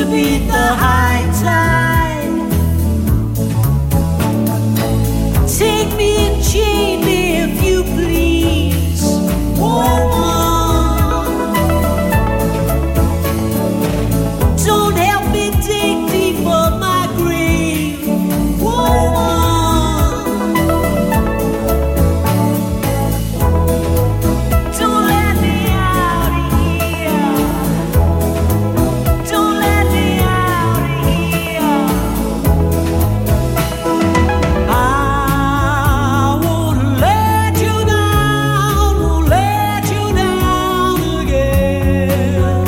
beat the high tide. Take me and chain me if you please, woman. Don't help me dig deep for my grave, woman. Don't let me out of here. Don't let me out of here. I won't let you down, won't let you down again.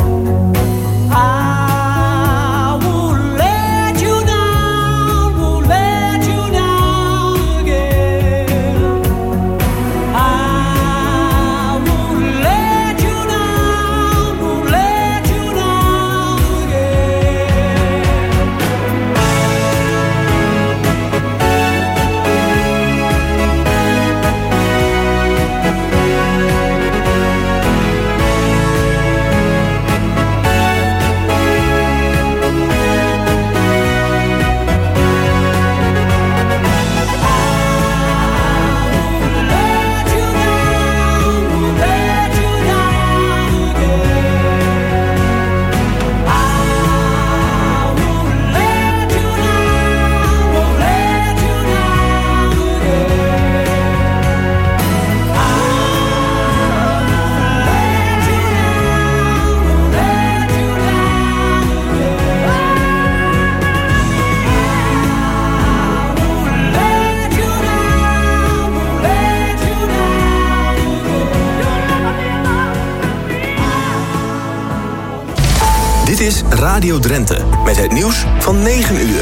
I won't let you down, won't let you down again. I won't let you down, won't let you down Dit is Radio Drenthe met het nieuws van 9 uur.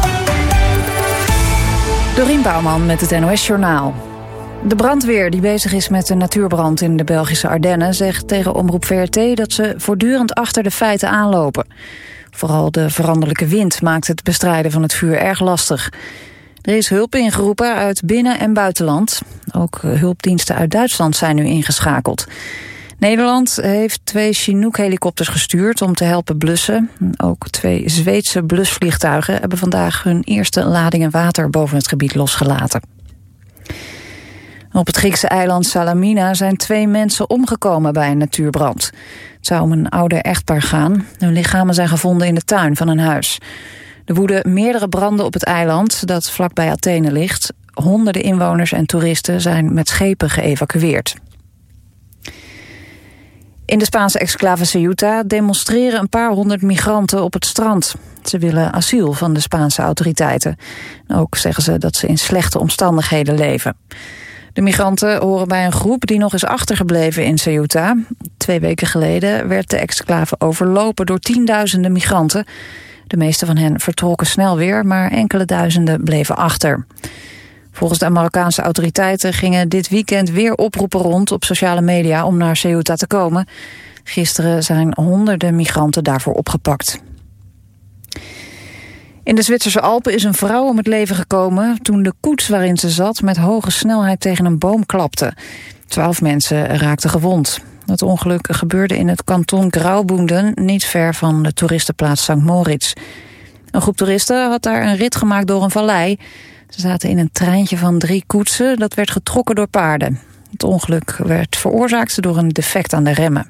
Dorien Bouwman met het NOS-journaal. De brandweer die bezig is met de natuurbrand in de Belgische Ardennen zegt tegen Omroep VRT dat ze voortdurend achter de feiten aanlopen. Vooral de veranderlijke wind maakt het bestrijden van het vuur erg lastig. Er is hulp ingeroepen uit binnen- en buitenland. Ook hulpdiensten uit Duitsland zijn nu ingeschakeld. Nederland heeft 2 Chinook-helikopters gestuurd om te helpen blussen. Ook 2 Zweedse blusvliegtuigen hebben vandaag hun eerste ladingen water boven het gebied losgelaten. Op het Griekse eiland Salamina zijn 2 mensen omgekomen bij een natuurbrand. Het zou om een ouder echtpaar gaan. Hun lichamen zijn gevonden in de tuin van een huis. Er woeden meerdere branden op het eiland dat vlakbij Athene ligt. Honderden inwoners en toeristen zijn met schepen geëvacueerd. In de Spaanse exclave Ceuta demonstreren een paar honderd migranten op het strand. Ze willen asiel van de Spaanse autoriteiten. Ook zeggen ze dat ze in slechte omstandigheden leven. De migranten horen bij een groep die nog is achtergebleven in Ceuta. 2 weken geleden werd de exclave overlopen door tienduizenden migranten. De meeste van hen vertrokken snel weer, maar enkele duizenden bleven achter. Volgens de Marokkaanse autoriteiten gingen dit weekend weer oproepen rond op sociale media om naar Ceuta te komen. Gisteren zijn honderden migranten daarvoor opgepakt. In de Zwitserse Alpen is een vrouw om het leven gekomen toen de koets waarin ze zat met hoge snelheid tegen een boom klapte. 12 mensen raakten gewond. Het ongeluk gebeurde in het kanton Graubünden, niet ver van de toeristenplaats St. Moritz. Een groep toeristen had daar een rit gemaakt door een vallei. Ze zaten in een treintje van 3 koetsen, dat werd getrokken door paarden. Het ongeluk werd veroorzaakt door een defect aan de remmen.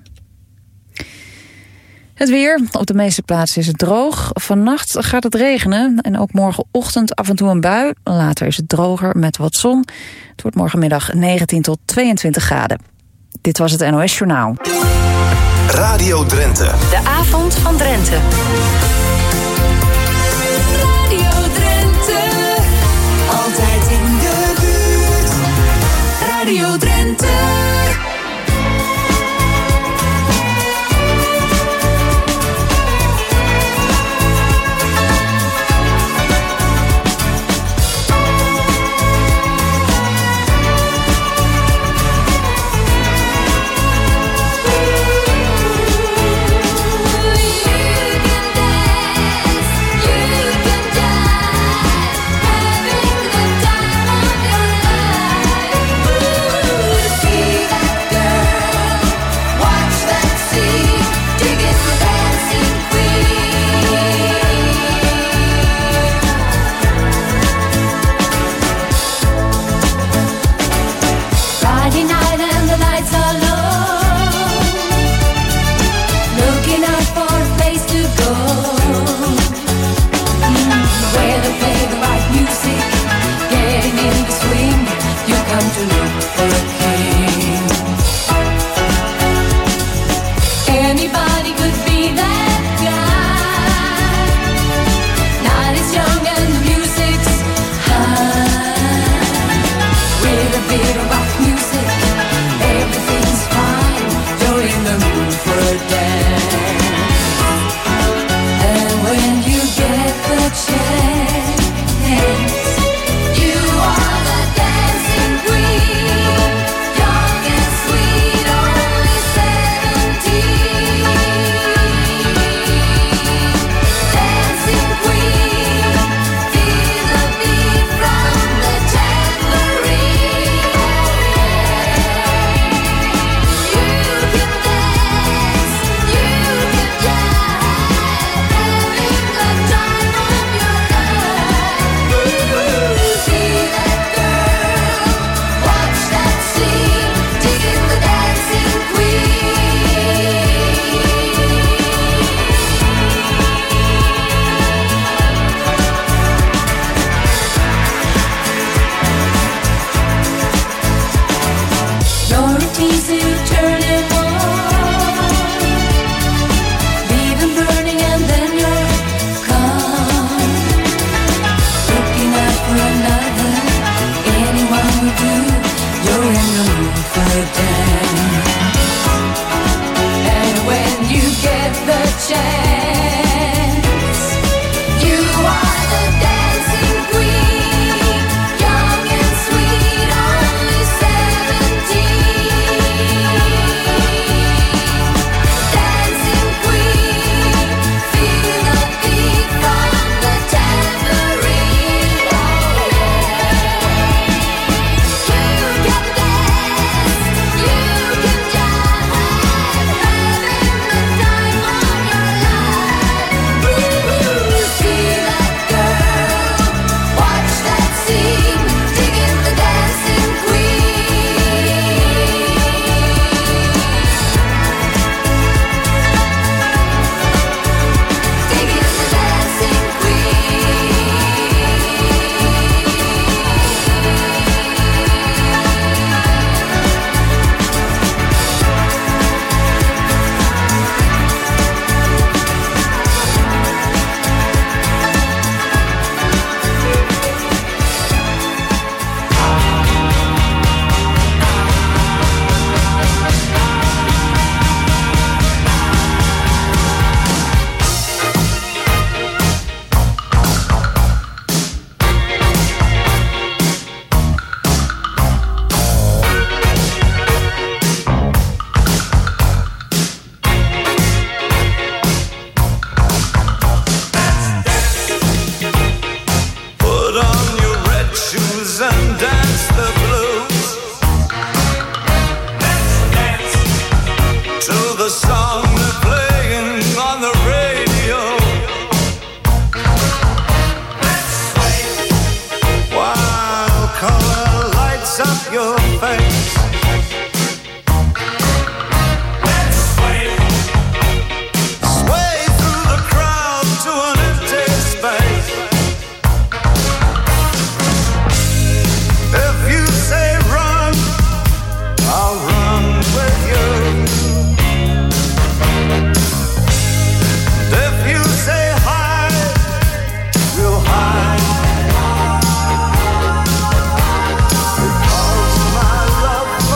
Het weer. Op de meeste plaatsen is het droog. Vannacht gaat het regenen en ook morgenochtend af en toe een bui. Later is het droger met wat zon. Het wordt morgenmiddag 19 tot 22 graden. Dit was het NOS Journaal. Radio Drenthe. De avond van Drenthe. Radio Drenthe, altijd in de buurt. Radio Drenthe. You can dance. for a king. Anybody could be that guy. Night is young and the music's high. With a bit of rock music, everything's fine. You're in the mood for a dance. And when you get the chance, you are the dancing queen. Young and sweet, only 17. Dancing queen, feel the beat from the tambourine. You can dance, you can jive, having the time of your life. See that girl, watch that scene, digging the dancing queen. You're a teaser, you turn it on, leave him burning and then you're gone. Looking out for another, anyone will do. You're in the mood for a dance. And when you get the chance, you are the dancing queen. Young and sweet, only 17. Dancing queen, feel the beat from the tambourine. You can dance, you can jive, having the time of your life. See that girl, watch that scene, digging the dancing queen. Digging the dancing Put on your red shoes and dance the blues. Let's dance to the song they're playing on the radio. Let's sway while color lights up your face. Let's sway through the crowd to an empty space. If you say run, I'll run with you. If you say hide, we'll hide. Because my love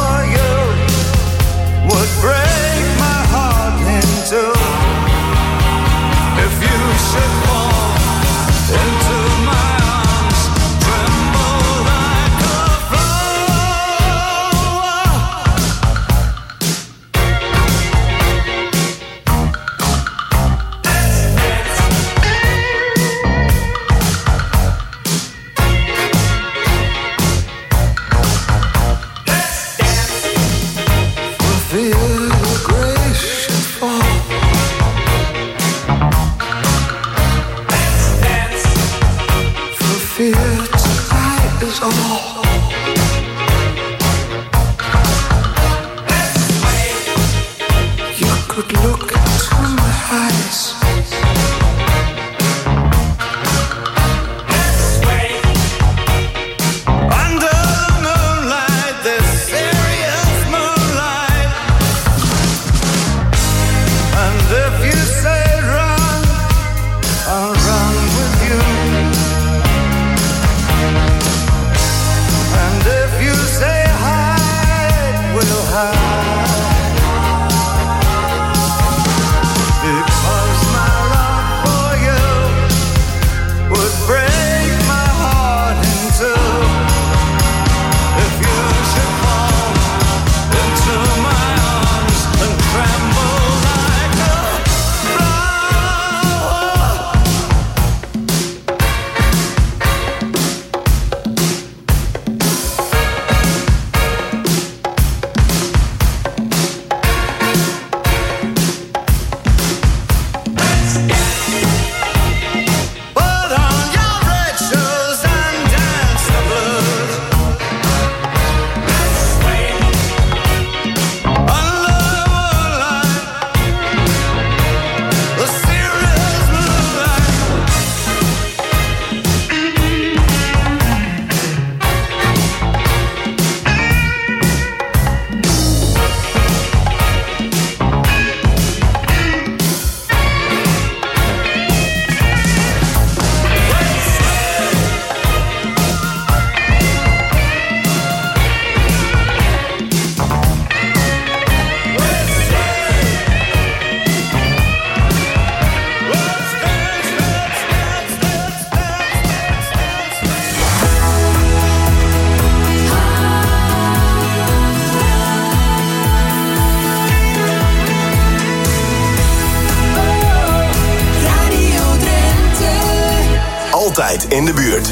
draait in de buurt.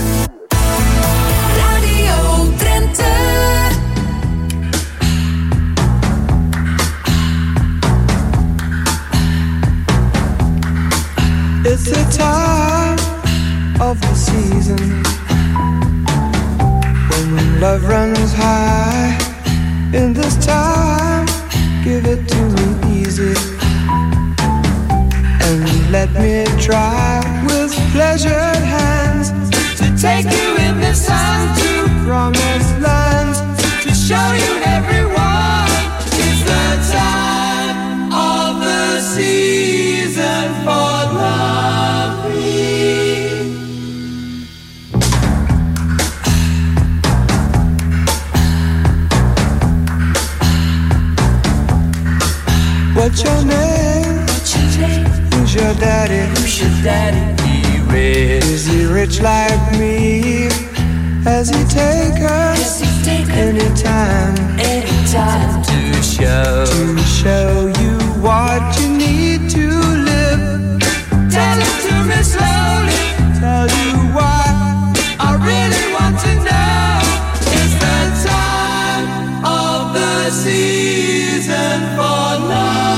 Radio Drenthe. It's the time of the season when love runs high. In this time, give it to me easy and let me try with pleasured hands to take you in the sun to promised lands, to show you everyone. It's the time of the season for loving. What's your name? Who's your daddy? Is he rich like me? Has he take us anytime to show you what you need to live? Tell it to me slowly. Tell you why I really want to know. It's the time of the season for loving.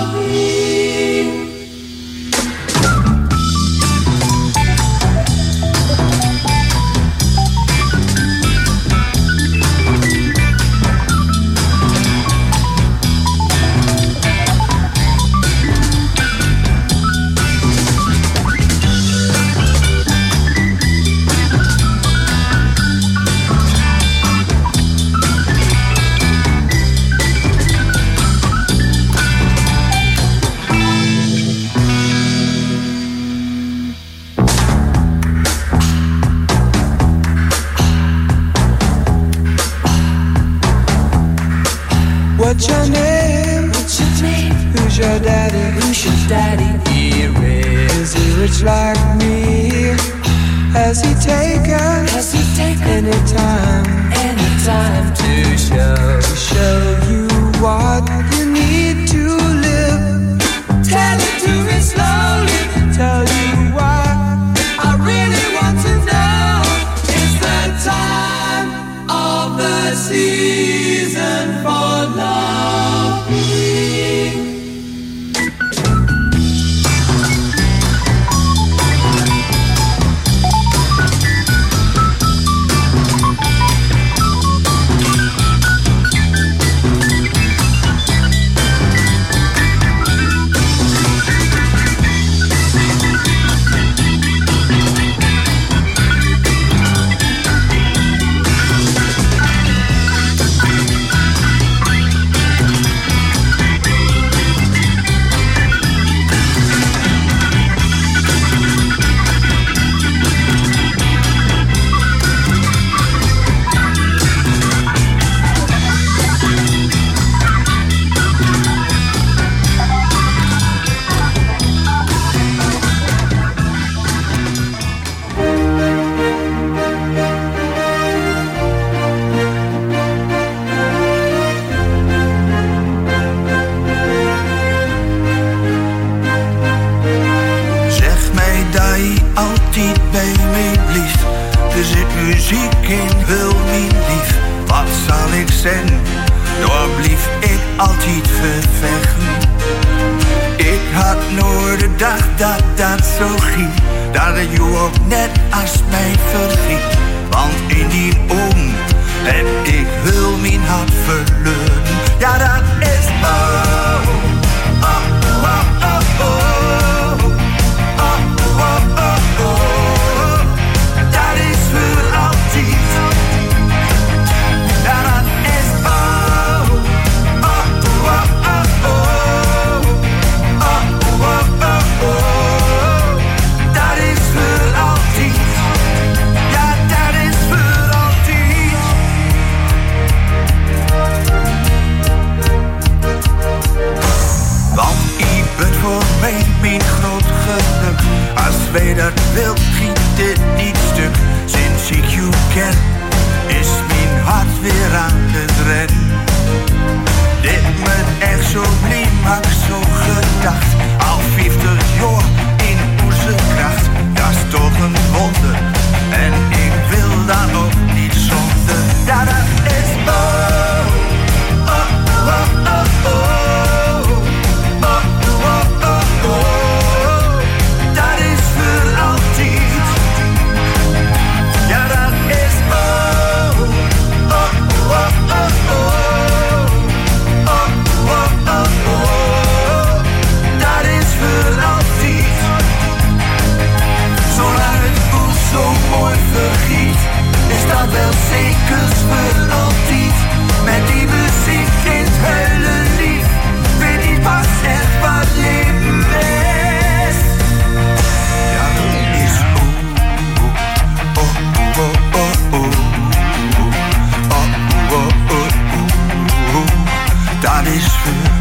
What's your name? Who's your daddy? Is he rich like me? Has he taken anytime to show you what you need to live? Tell it to me slowly. Tell you why I really want to know. It's the time of the season for loving. altijd bij mij blieft. Er zit muziek in, wil mijn lief. Wat zal ik zeggen? Daar blief ik altijd vervechten. Ik had nooit de dag dat dat zo ging, dat het jou ook net als mij vergiet. Want in die ogen heb ik heel mijn hart verloren. Ja, dat is oh, oh, oh, oh, oh. Als wij dat wilt, giet dit niet stuk. Sinds ik jou ken, is mijn hart weer aan het rennen. Dit moet echt zo blijven, had ik zo gedacht. Al 50 jaar in onze kracht, dat is toch een wonder.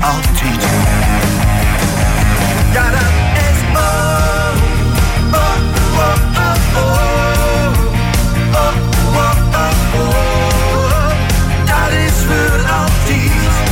altijd. Ja, dat is oh, oh, oh, oh, oh. Oh, oh, oh, oh. Dat is voor altijd.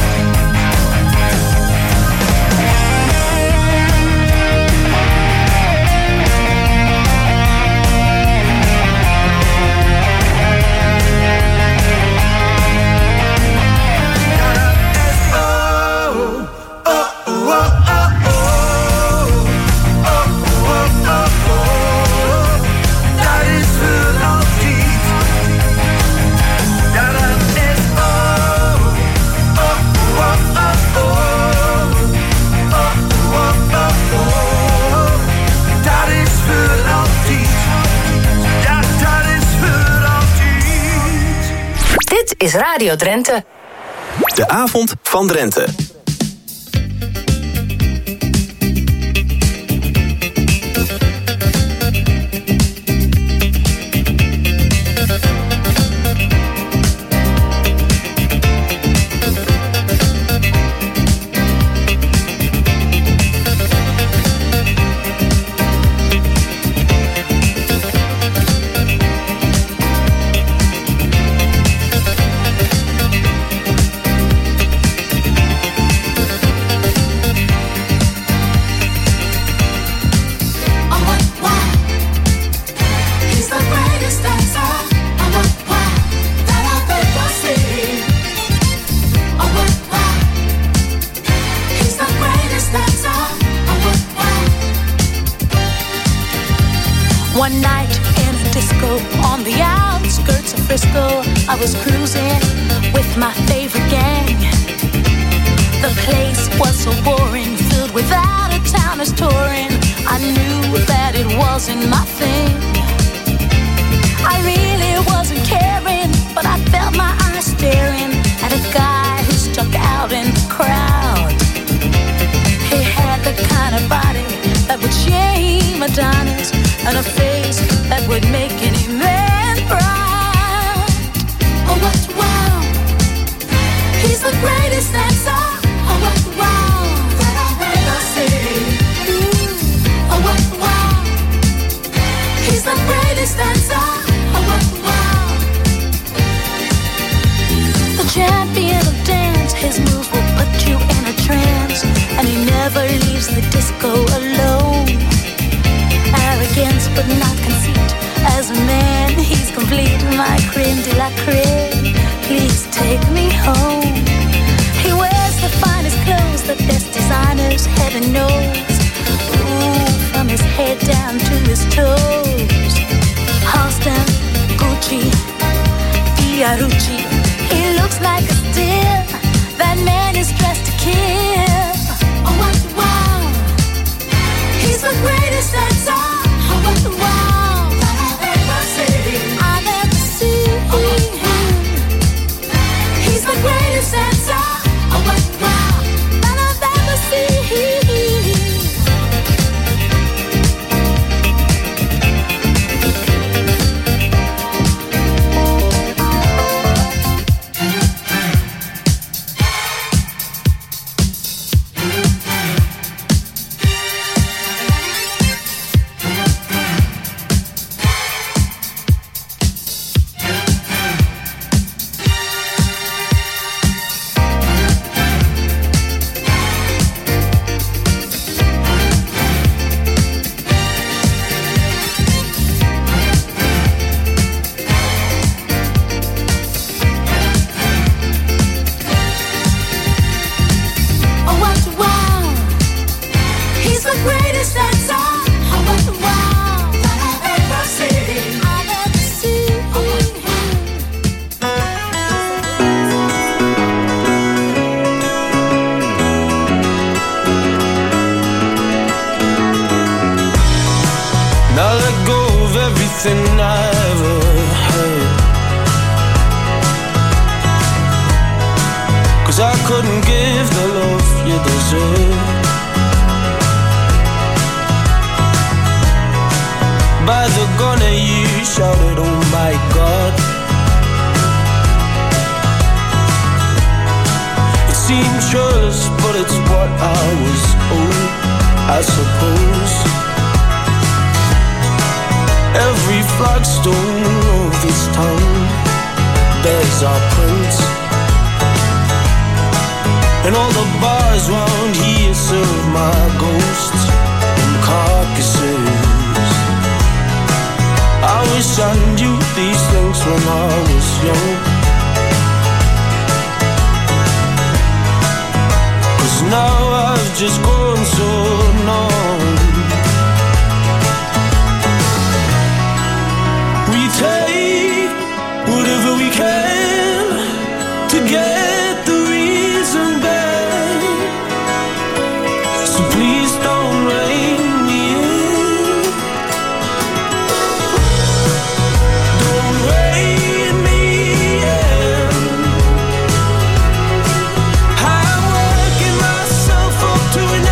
Dit is Radio Drenthe. De avond van Drenthe. One night in a disco on the outskirts of Frisco, I was cruising with my favorite gang. The place was so boring, filled with out-of-towners touring. I knew that it wasn't my thing. I really wasn't caring, but I felt my eyes staring at a guy who stuck out in the crowd. He had the kind of body that would shame Adonis, and a face that would make any man proud. Oh, what wow! He's the greatest dancer. Oh, what wow! That I've ever seen. Oh, what wow! He's the greatest dancer. Oh, what wow! The champion of dance, his moves will put you in a trance, and he never leaves the disco alone. Arrogance but not conceit. As a man, he's complete. My creme de la creme. Please take me home. He wears the finest clothes, the best designers, heaven knows. Ooh, from his head down to his toes. Halston, Gucci, Fiorucci. He looks like a steal. That man is dressed to kill. Oh, what wow! He's the greatest dancer. Oh, what wow! That I've ever seen. I've ever seen. He's the greatest dancer. Oh, what wow! That I've ever seen. thought I was old, I suppose. Every flagstone of this town bears our prints, and all the bars round here serve my ghosts and carcasses. I wish I knew these things when I was young, 'cause now I've just grown so numb. We take whatever we can to get the reason back, so please don't rein me in. Don't rein me in. I'm working myself up to an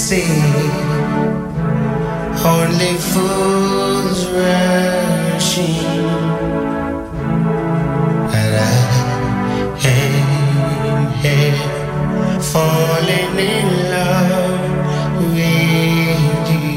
say only fools rushing, and I am here falling in love with you.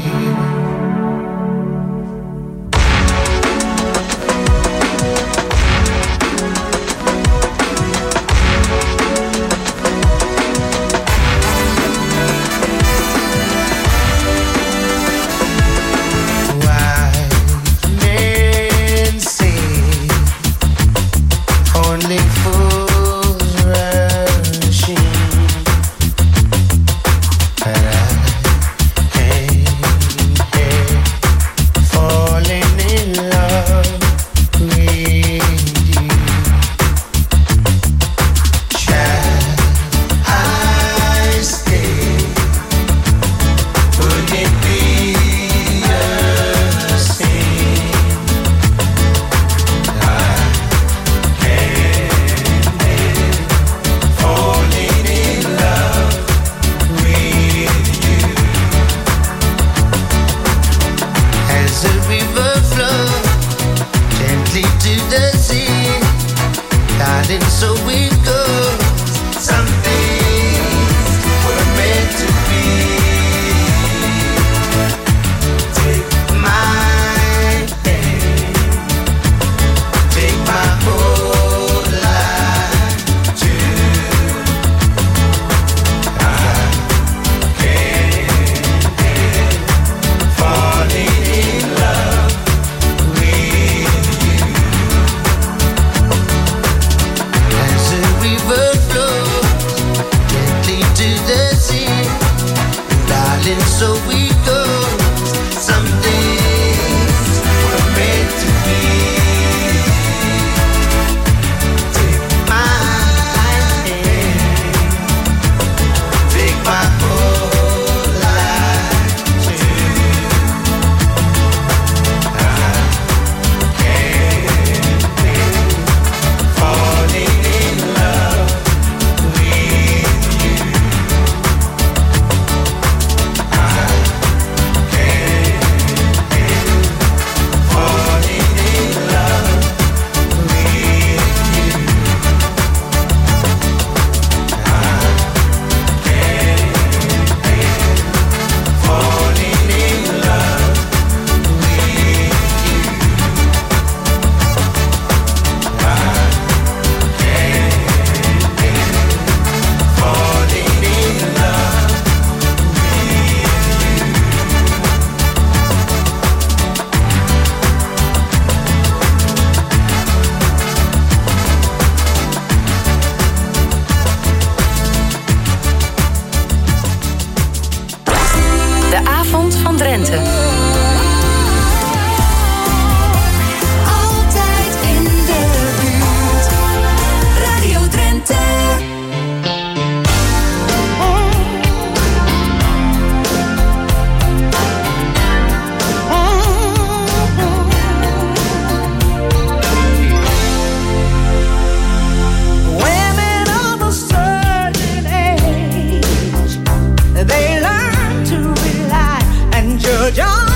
They learn to rely and judge on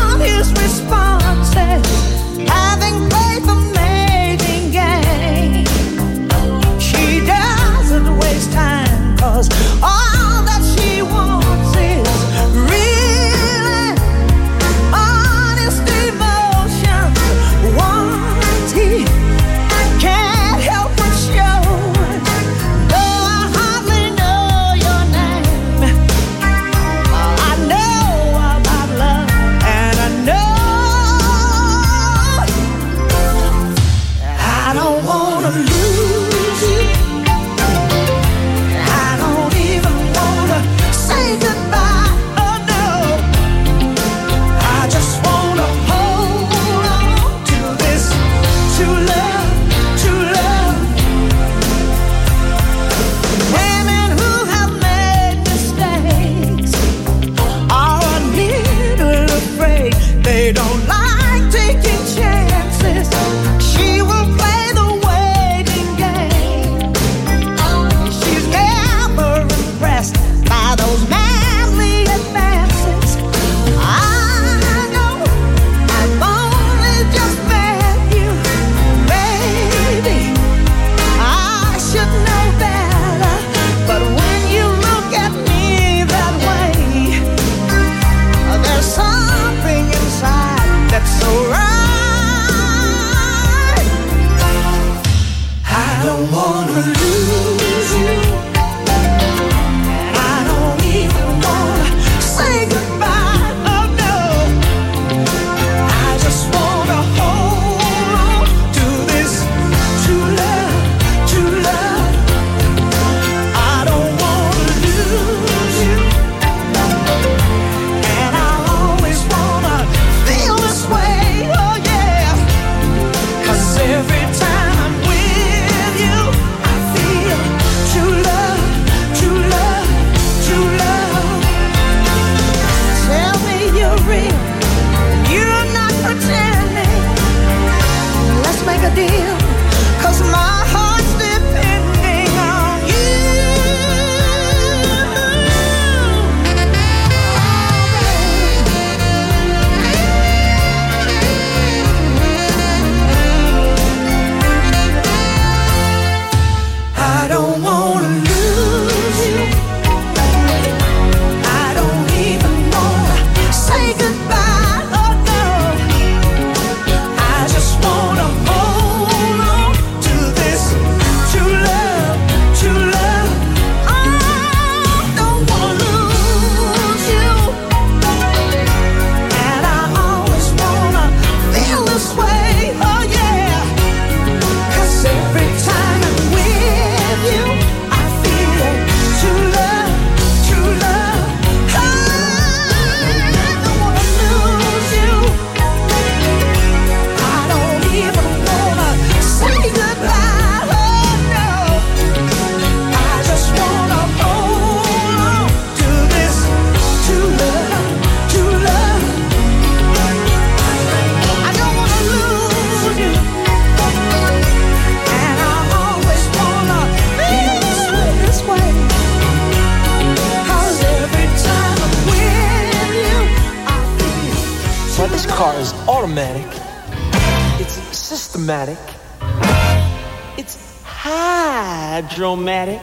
car is automatic. It's systematic. It's hydromatic.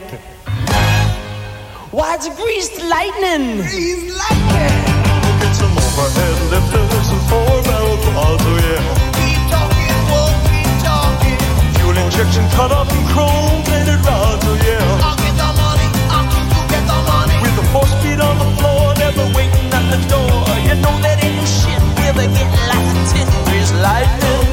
Why, it's greased lightning. Greased lightning. Get some overhead lifters and 4-barrel quads, oh yeah. Keep talking, won't keep talking. Fuel injection cut up in chrome-plated rods, oh yeah. I'll get the money, I'll get the money. With the 4-speed on the floor, never waiting at the door. You know that ain't no shit. We'll be getting lots of tits. Greased lightning.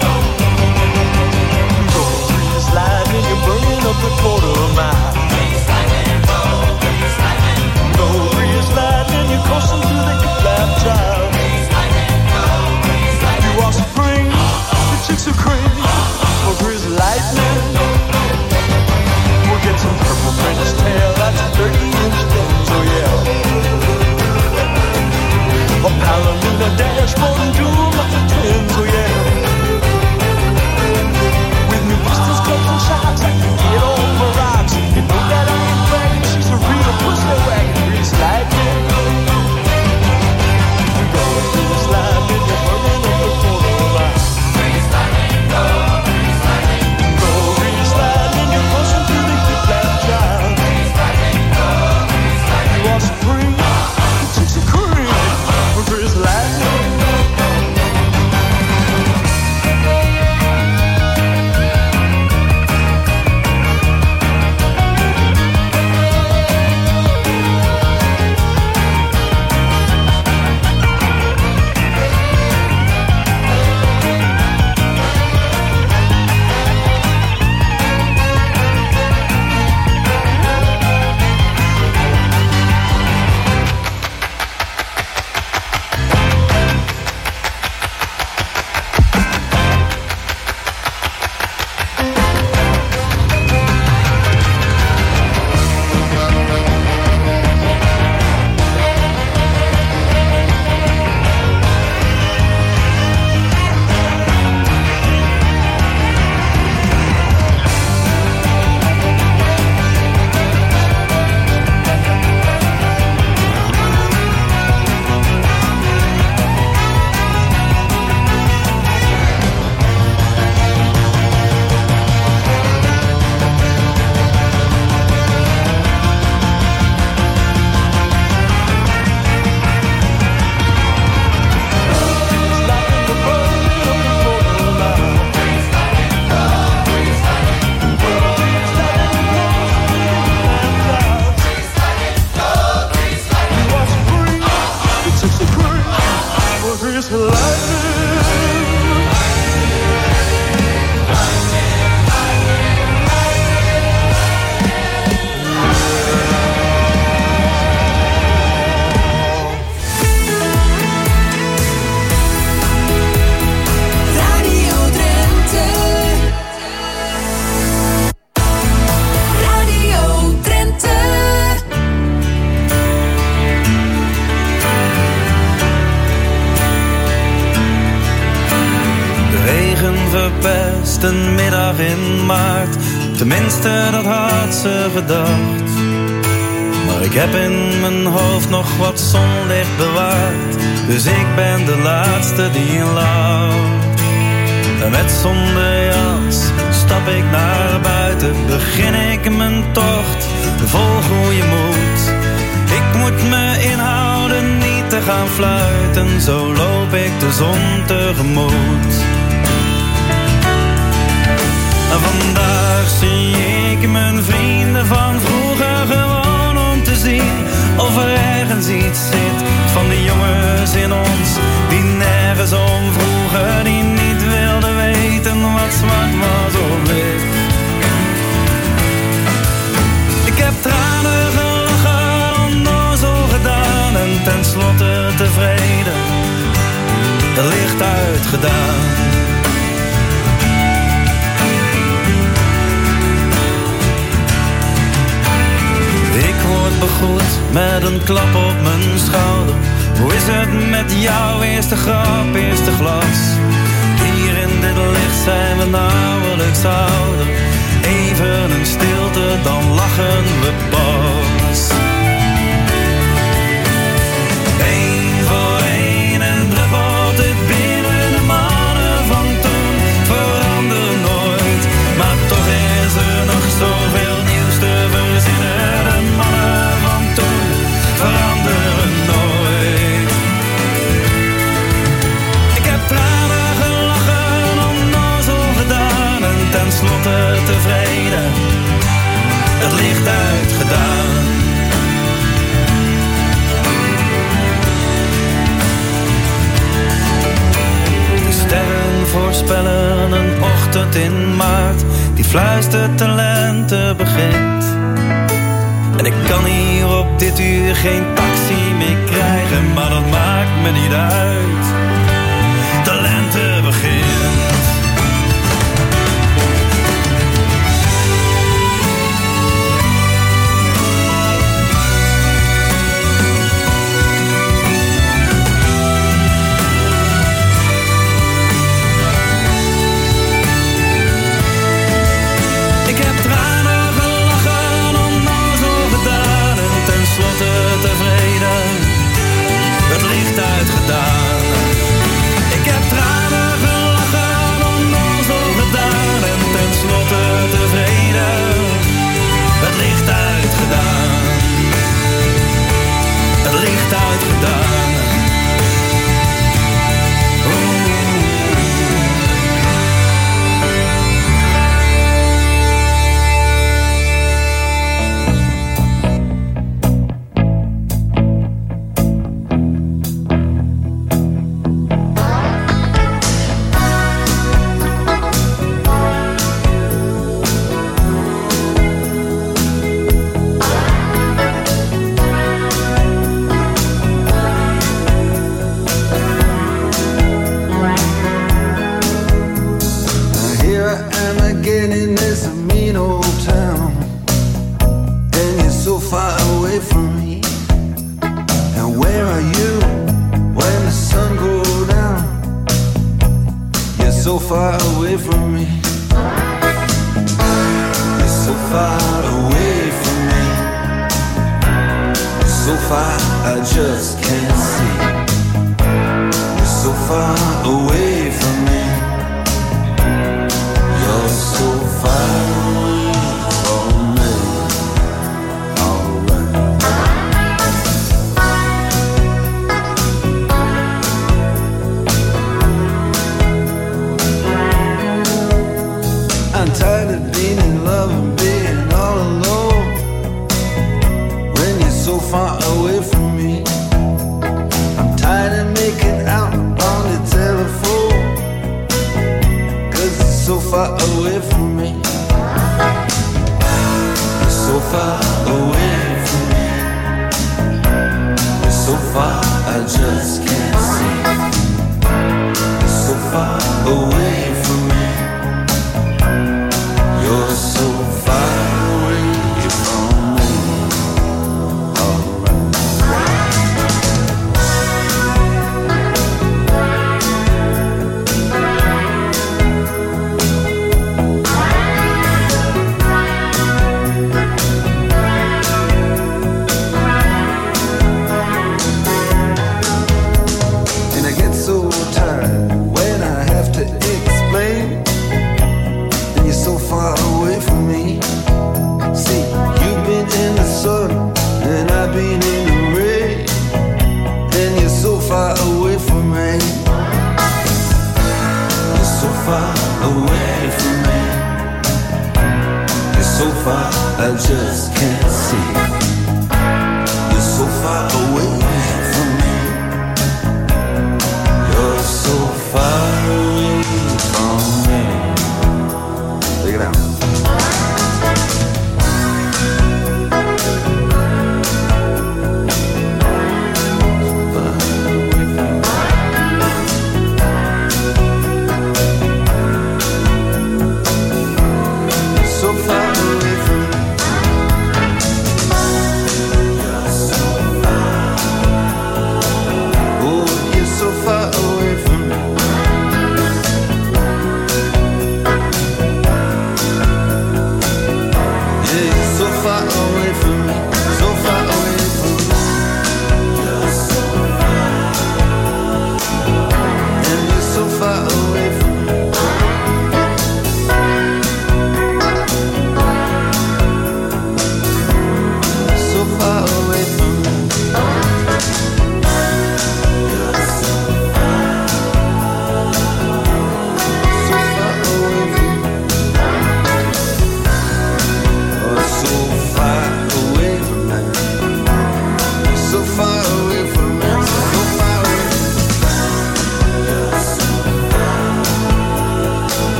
Go, greased lightning, you're burning up the quarter mile. Greased lightning, go, greased lightning. Go, greased lightning, you're coursing through the lap child. Greased lightning, go, greased lightning. You are spring, the chicks are cream. For greased lightning, we'll get some purple French tail. That's 30-inch guns, oh yeah. A Palomino dashboard and doom like the twins, oh yeah. With new pistols, clubs and shots, I can get on my rocks. You know that I ain't bragging, she's a real pussy wagon. Greased lightning, go, greased lightning, you're burning up the quarter mile. Greased lightning, go, greased lightning. Go, greased lightning, you're pushing through the heat lap child. Greased lightning, go, greased lightning. You are spring, the chicks are cream. For greased lightning. Een middag in maart, tenminste dat had ze gedacht. Maar ik heb in mijn hoofd nog wat zonlicht bewaard, dus ik ben de laatste die lacht. En met zonder jas stap ik naar buiten, begin ik mijn tocht, vol goede moed. Ik moet me inhouden niet te gaan fluiten, zo loop ik de zon tegemoet. Vandaag zie ik mijn vrienden van vroeger gewoon om te zien of er ergens iets zit van die jongens in ons die nergens om vroegen, die niet wilden weten wat zwart was of wit. Ik heb tranen gelachen, onnozel gedaan en tenslotte tevreden, het licht uitgedaan. Begroet met een klap op mijn schouder. Hoe is het met jou? Eerste grap, eerste glas. Hier in dit licht zijn we nauwelijks ouder. Even een stilte, dan lachen we pas. Eén voor één en druppelt het bier. licht uitgedaan. De sterren voorspellen een ochtend in maart die fluistert de lente begint. En ik kan hier op dit uur geen taxi meer krijgen, maar dat maakt me niet uit. De lente begint. Ik heb tranen gelachen, onnozel gedaan en tenslotte tevreden het licht uitgedaan. Ik heb tranen gelachen, onnozel gedaan en tenslotte tevreden het licht uitgedaan. Het licht uitgedaan.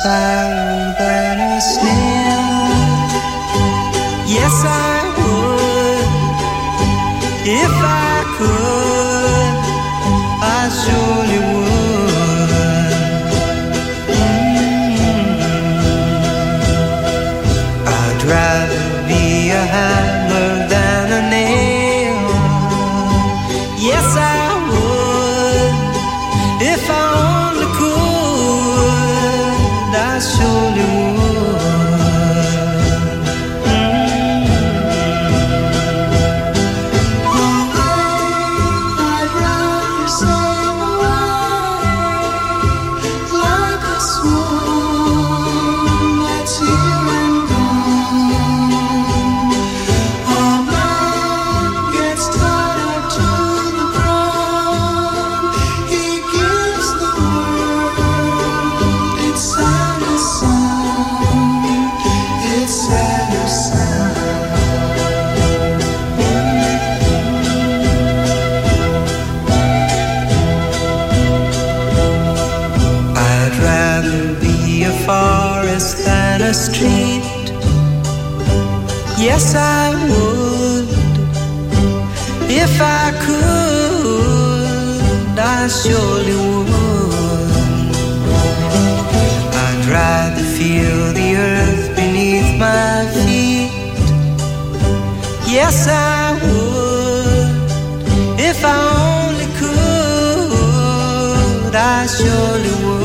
sparrow than a snail. Yes, I would. If I could, I surely would. I'd rather be a hammer than a nail. Yes, I would. If I only could, I surely would. Forest than a street. Yes, I would. If I could, I surely would. I'd rather feel the earth beneath my feet. Yes, I would. If I only could, I surely would.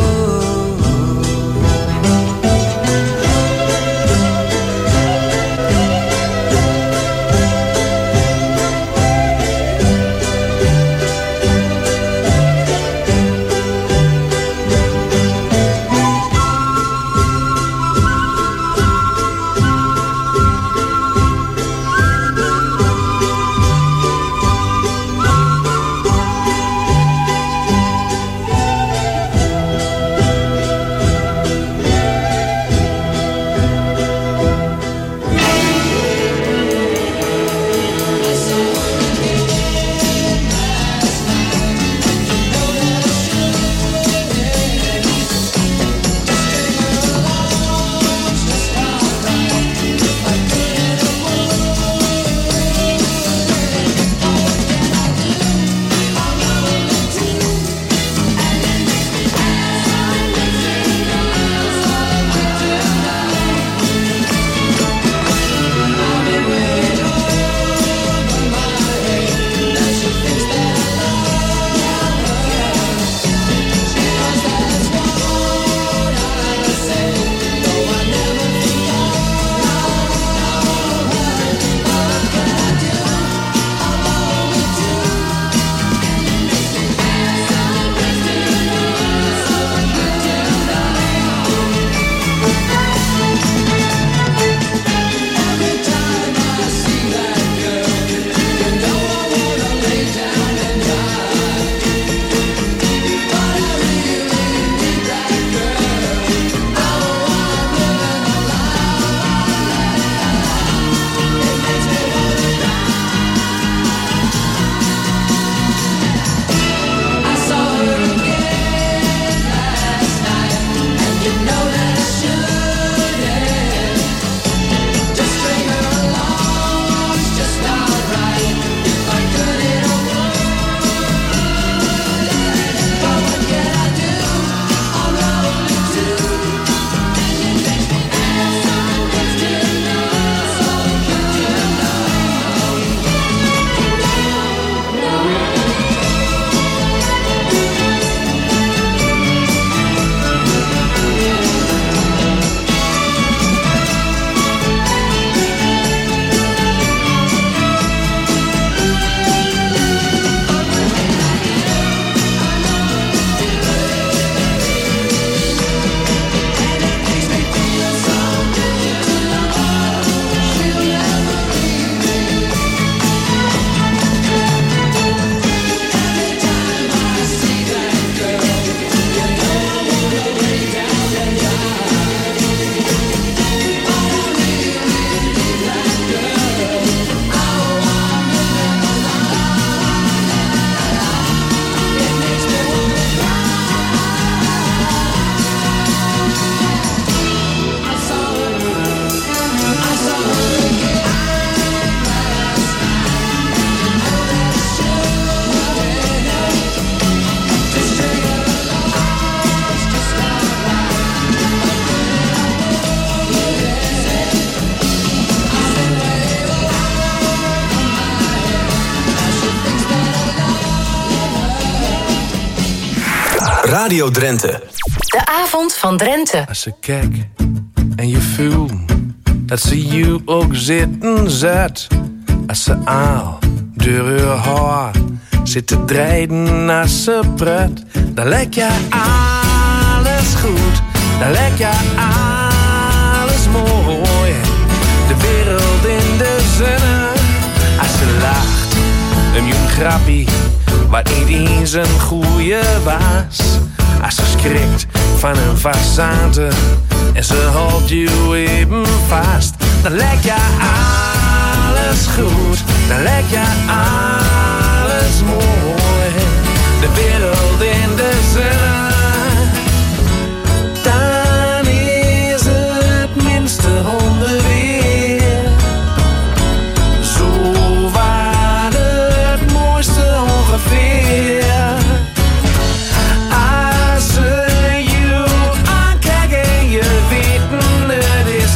Radio Drenthe. De avond van Drenthe. Als ze kijk en je voelt dat ze je ook zitten zet. Als ze aal door haar haar zit te draaien als ze pret. Dan lijkt je alles goed, dan lijkt je alles mooi. De wereld in de zonne. Als ze lacht, een grappie, wat niet eens een goeie was. Als ze schrikt van een façade en ze houdt je even vast. Dan lijkt je alles goed, dan lijkt je alles mooi. De wereld in de zon. Dan is het minste onderweer. Zo waar het mooiste ongeveer. Als ze je aankijken en je weet het is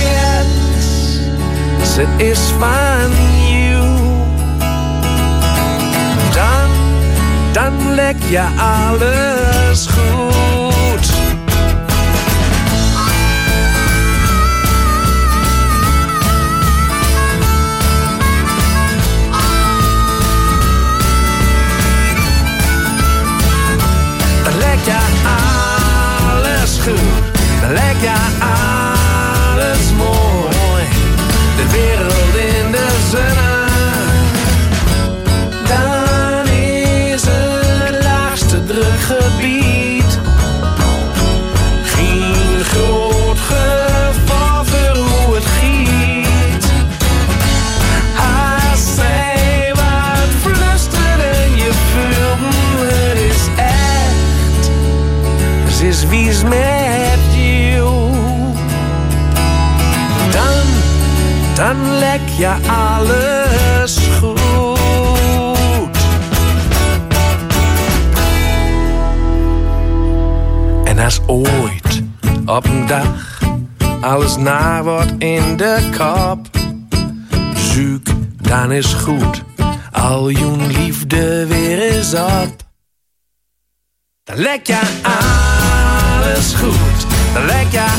eerst. Het is van you. Dan lijkt je alles goed. Dan lijkt je alles goed. Dan lijkt je alles mooi. De wereld in de zon. Dan is het laagste drukgebied geen groot geval voor hoe het giet. Als zij wat flusteren, je voelt het is echt. Ze is wies met jou. Dan lijkt je alles goed. En als ooit op een dag alles naar wordt in de kop, zoek, dan is goed, al je liefde weer is op. Dan lijkt je alles goed, dan lijkt je